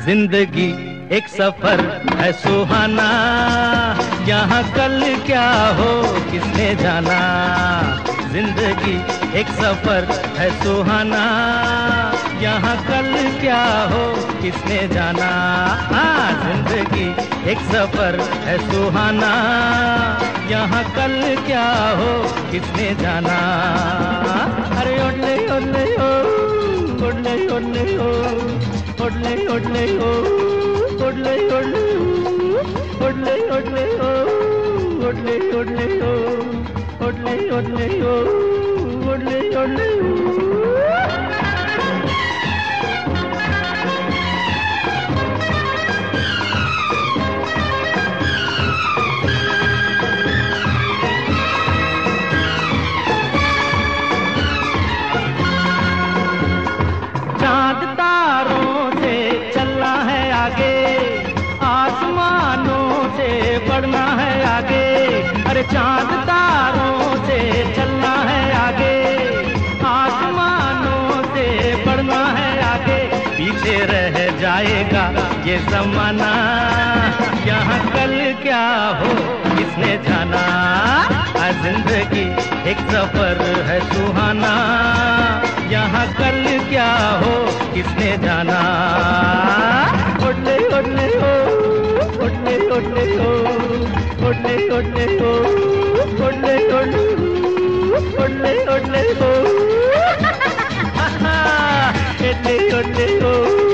जिंदगी एक सफर है सुहाना, यहाँ कल क्या हो किसने जाना। जिंदगी एक सफर है सुहाना, यहाँ कल क्या हो किसने जाना। जिंदगी एक सफर है सुहाना, यहाँ कल क्या हो किसने जाना। अरे ओडले ओडले ओ, ओडले ओडले ओ, ओडले ओडले ओ, ओडले ओडले ओ, ओडले ओडले ओ, ओडले ओडले ओ, ओडले ओडले ओ, ओडले ओडले ओ। चांद तारों से चलना है आगे, आसमानों से बढ़ना है आगे। अरे चांद तारों से चलना है आगे, आसमानों से बढ़ना है आगे। पीछे रह जाएगा ये ज़माना, यहाँ कल क्या हो किसने जाना। जिंदगी एक सफर है सुहाना, यहाँ कल क्या हो किसने जाना। ओडले ओडले ओ, ओडले ओडले ओ, ओडले ओडले ओ, ओडले ओडले ओ, ओडले ओडले ओ, ओडले ओडले ओ।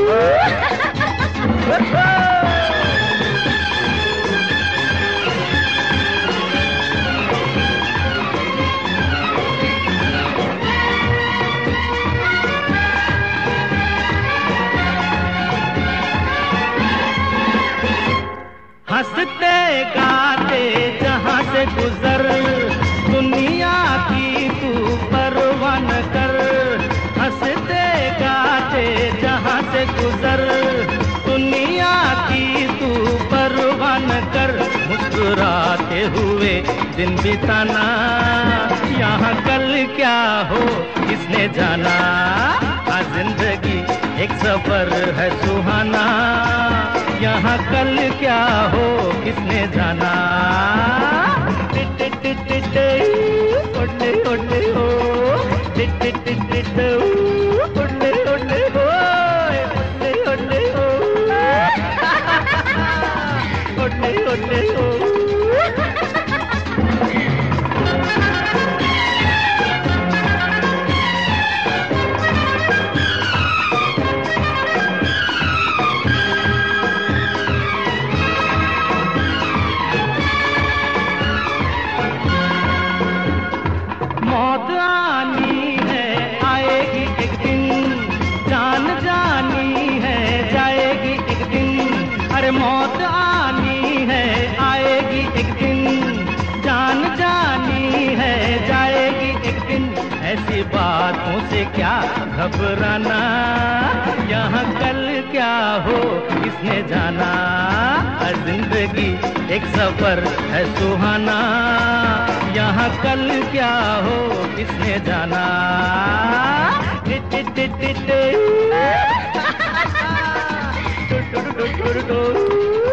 हंसते गाते जहाँ से गुजर, दुनिया की तू परवाह न कर। हंसते गाते जहाँ से गुजर, दुनिया की तू परवाह न कर। मुस्कुराते हुए दिन बिताना, यहाँ कल क्या हो किसने जाना। जिंदगी एक सफर है सुहाना, यहाँ कल क्या हो किसने जाना। ओडले ओडले ओ, ओडले ओडले ओ, ओडले ओडले ओ, ओडले ओडले ओ। मौत आनी है आएगी एक दिन, जान जानी है जाएगी एक दिन। अरे मौत आनी है आएगी एक दिन, जान जानी है जाएगी एक दिन। ऐसी बातों से क्या घबराना, यहाँ कल क्या हो किसने जाना। जिंदगी एक सफर है सुहाना, यहाँ कल क्या हो किसने जाना। Tit tit tit